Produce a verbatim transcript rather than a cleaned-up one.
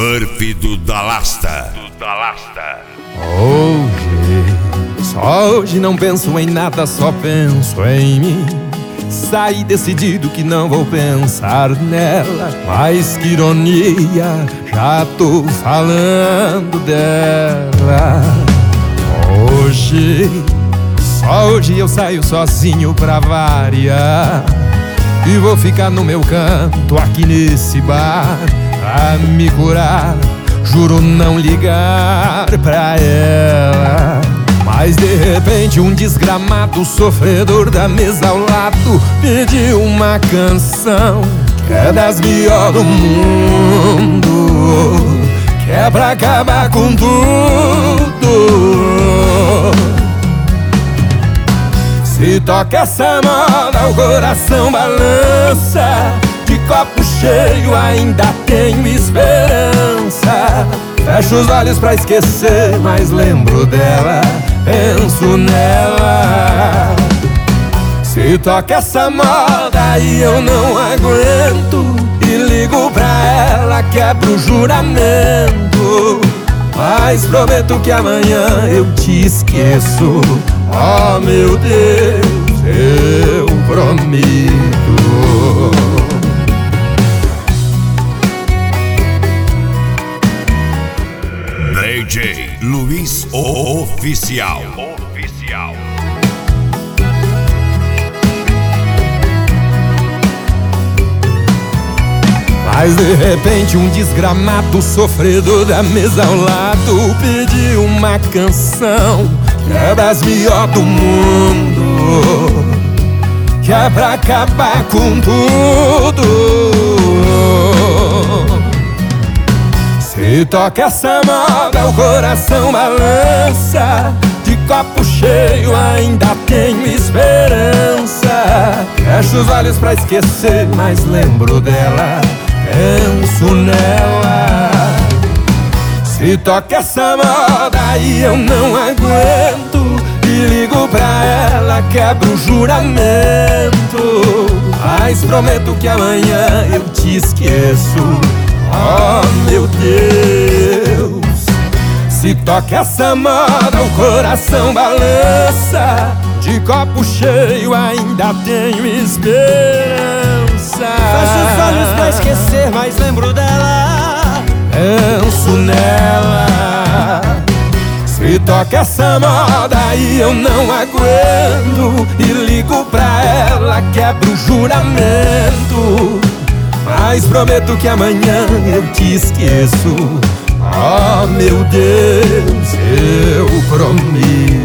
Murphy do Dalasta. Do Dalasta. Hoje, só hoje não penso em nada, só penso em mim. Saí decidido que não vou pensar nela, mas que ironia, já tô falando dela. Hoje, só hoje eu saio sozinho pra variar, e vou ficar no meu canto aqui nesse bar pra me curar. Juro não ligar pra ela, mas de repente um desgramado sofredor da mesa ao lado pediu uma canção que é das melhores do mundo, que é pra acabar com tudo. Se toca essa moda, o coração balança. De copo cheio ainda tenho esperança. Fecho os olhos pra esquecer, mas lembro dela, penso nela. Se toca essa moda e eu não aguento, e ligo pra ela, quebro o juramento, mas prometo que amanhã eu te esqueço. Oh meu Deus, eu prometo. D J Luiz Oficial. Oficial. Mas de repente um desgramado sofredor da mesa ao lado pediu uma canção que é das melhores do mundo, que é pra acabar com tudo. Se toca essa moda, o coração balança. De copo cheio ainda tenho esperança. Fecho os olhos pra esquecer, mas lembro dela, penso nela. Se toca essa moda e eu não aguento, e ligo pra ela, quebro o juramento, mas prometo que amanhã eu te esqueço. Oh meu Deus, se toca essa moda, o coração balança. De copo cheio ainda tenho esperança. Fecho os olhos pra esquecer, mas lembro dela, penso nela. Se toca essa moda e eu não aguento, e ligo pra ela, quebro o juramento, mas prometo que amanhã eu te esqueço. Oh meu Deus, eu prometo.